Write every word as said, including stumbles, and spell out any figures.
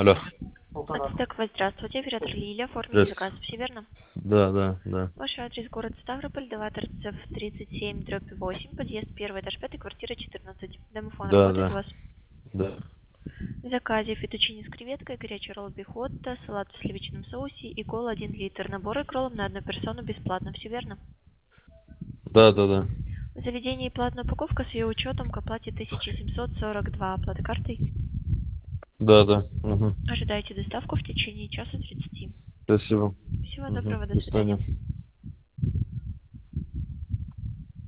Алло. Ацтеква, здравствуйте, оператор Лилия, оформили Здравствуйте. заказ, все верно? Да, да, да. Ваш адрес город Ставрополь, Даваторцев, тридцать семь, дробь восемь, подъезд первый, этаж пятый, квартира четырнадцать. Домофон Да, работает у да. вас? Да. В заказе фетучини с креветкой, горячий ролл бихотто, салат в сливочном соусе и кола один литр. Набор и кроллом на одну персону бесплатно, все верно? Да, да, да. В заведении платная упаковка с ее учетом к оплате тысяча семьсот сорок два. Оплата картой. Да, да. Угу. Ожидайте доставку в течение часа тридцати. Спасибо. Всего Угу. доброго, до До свидания. свидания.